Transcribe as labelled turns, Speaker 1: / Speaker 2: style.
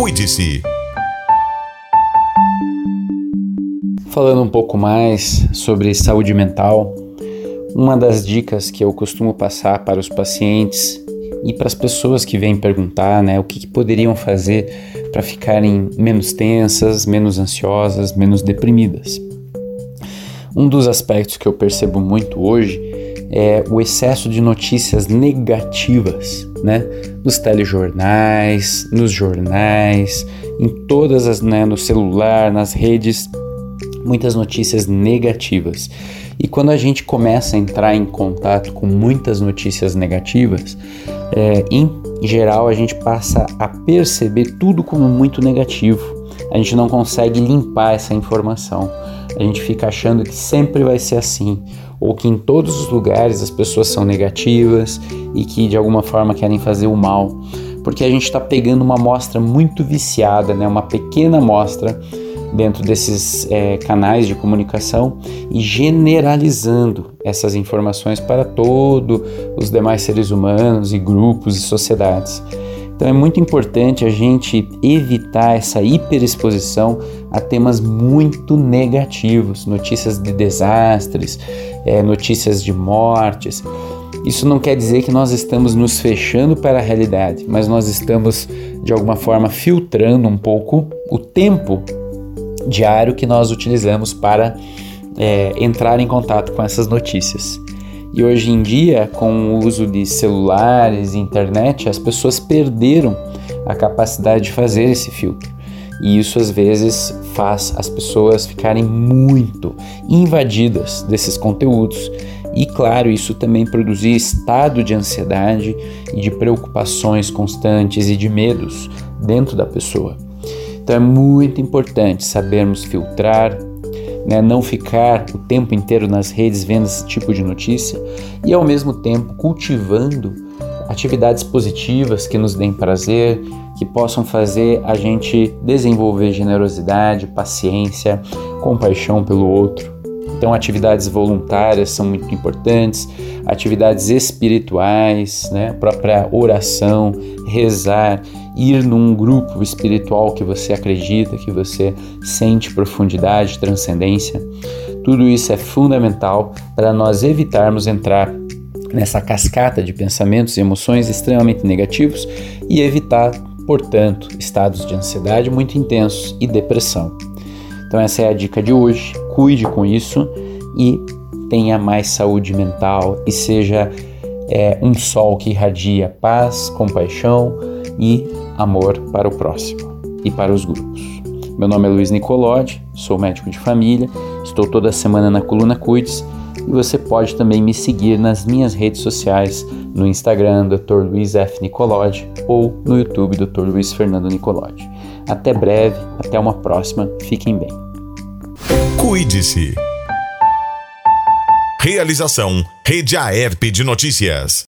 Speaker 1: Cuide-se.
Speaker 2: Falando um pouco mais sobre saúde mental, uma das dicas que eu costumo passar para os pacientes e para as pessoas que vêm perguntar, o que poderiam fazer para ficarem menos tensas, menos ansiosas, menos deprimidas. Um dos aspectos que eu percebo muito hoje é o excesso de notícias negativas, nos telejornais, nos jornais, em todas as, no celular, nas redes, muitas notícias negativas. E quando a gente começa a entrar em contato com muitas notícias negativas, em geral a gente passa a perceber tudo como muito negativo. A gente não consegue limpar essa informação. A gente fica achando que sempre vai ser assim, ou que em todos os lugares as pessoas são negativas e que de alguma forma querem fazer o mal, porque a gente está pegando uma amostra muito viciada, uma pequena amostra dentro desses canais de comunicação e generalizando essas informações para todos os demais seres humanos e grupos e sociedades. Então é muito importante a gente evitar essa hiperexposição a temas muito negativos, notícias de desastres, notícias de mortes. Isso não quer dizer que nós estamos nos fechando para a realidade, mas nós estamos de alguma forma filtrando um pouco o tempo diário que nós utilizamos para entrar em contato com essas notícias. E hoje em dia, com o uso de celulares e internet, as pessoas perderam a capacidade de fazer esse filtro. E isso às vezes faz as pessoas ficarem muito invadidas desses conteúdos. E claro, isso também produzir estado de ansiedade e de preocupações constantes e de medos dentro da pessoa. Então é muito importante sabermos filtrar, não ficar o tempo inteiro nas redes vendo esse tipo de notícia e ao mesmo tempo cultivando atividades positivas que nos deem prazer, que possam fazer a gente desenvolver generosidade, paciência, compaixão pelo outro. Então atividades voluntárias são muito importantes, atividades espirituais, a própria oração, rezar, ir num grupo espiritual que você acredita, que você sente profundidade, transcendência. Tudo isso é fundamental para nós evitarmos entrar nessa cascata de pensamentos e emoções extremamente negativos e evitar, portanto, estados de ansiedade muito intensos e depressão. Então essa é a dica de hoje, cuide com isso e tenha mais saúde mental e seja um sol que irradia paz, compaixão e amor para o próximo e para os grupos. Meu nome é Luiz Nicolodi, sou médico de família, estou toda semana na Coluna Cuide-se e você pode também me seguir nas minhas redes sociais, no Instagram, Dr. Luiz F. Nicolodi, ou no YouTube, Dr. Luiz Fernando Nicolodi. Até breve, até uma próxima, fiquem bem.
Speaker 1: Cuide-se. Realização Rede AERP de Notícias.